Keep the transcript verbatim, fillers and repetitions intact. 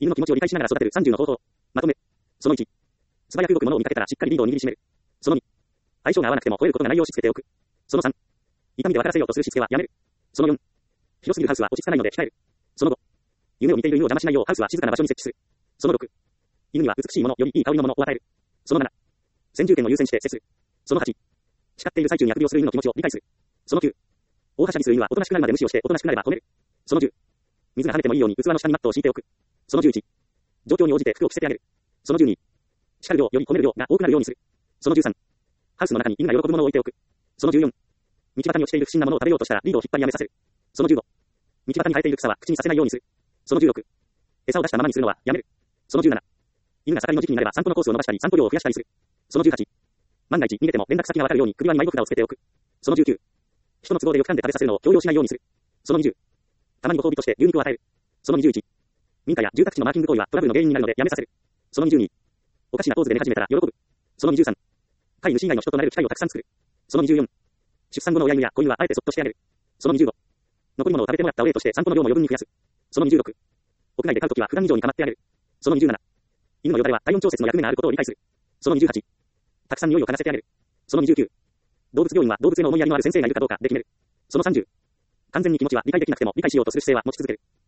犬の気持ちを理解しながら育てるさんじゅうの方法。まとめ。そのいち。素早く動くものを見かけたらしっかりリードを握りしめる。そのに。相性が合わなくても吠えることがないようしつけておく。そのさん。痛みで分からせようとするしつけはやめる。そのよん。広すぎるハウスは落ち着かないので控える。そのご。夢を見ている犬を邪魔しないようハウスは静かな場所に設置する。そのろく。犬には美しいものよりいい香りのものを与える。そのなな。先住権を優先して接する。そのはち。叱っている最中にあくびをする犬の気持ちを理解する。そのきゅう。大はしゃぎする犬はおとなしくなるまで無視をしておとなしくなれば止める。そのじゅう。水が跳ねてもいいように器の下にマットを敷いておく。そのじゅういち。状況に応じて服を着せてあげる。そのじゅうに。叱る量より込める量が多くなるようにする。そのじゅうさん。ハウスの中に犬が喜ぶものを置いておく。そのじゅうよん。道端に落ちている不審なものを食べようとしたらリードを引っ張りやめさせる。そのじゅうご。道端に生えている草は口にさせないようにする。そのじゅうろく。餌を出したままにするのはやめる。そのじゅうなな。犬が盛りの時期になれば散歩のコースを伸ばしたり散歩量を増やしたりする。そのじゅうはち。万が一逃げても連絡先がわかるように首輪に迷子札をつけておく。そのじゅうきゅう。人の都合でよく噛んで食べさせるのを強要しないようにする。そのにじゅう。たまにご褒美として牛肉を与える。そのにじゅういち。民家や住宅地のマーキング行為はトラブルの原因になるのでやめさせる。そのにじゅうに。おかしなポーズで寝始めたら喜ぶ。そのにじゅうさん。飼い主以外の人となれる機会をたくさん作る。そのにじゅうよん。出産後の親犬や子犬はあえてそっとしてあげる。そのにじゅうご。残り物を食べてもらったお礼として散歩の量も余分に増やす。そのにじゅうろく。屋内で飼うときは普段以上に構ってあげる。そのにじゅうなな。犬のよだれは体温調節の役目があることを理解する。そのにじゅうはち。たくさん匂いを嗅がせてあげる。そのにじゅうきゅう。動物病院は動物への思いやりのある先生がいるかどうかで決める。そのさんじゅう。完全に気持ちは理解できなくても理解しようとする姿勢は持ち続ける。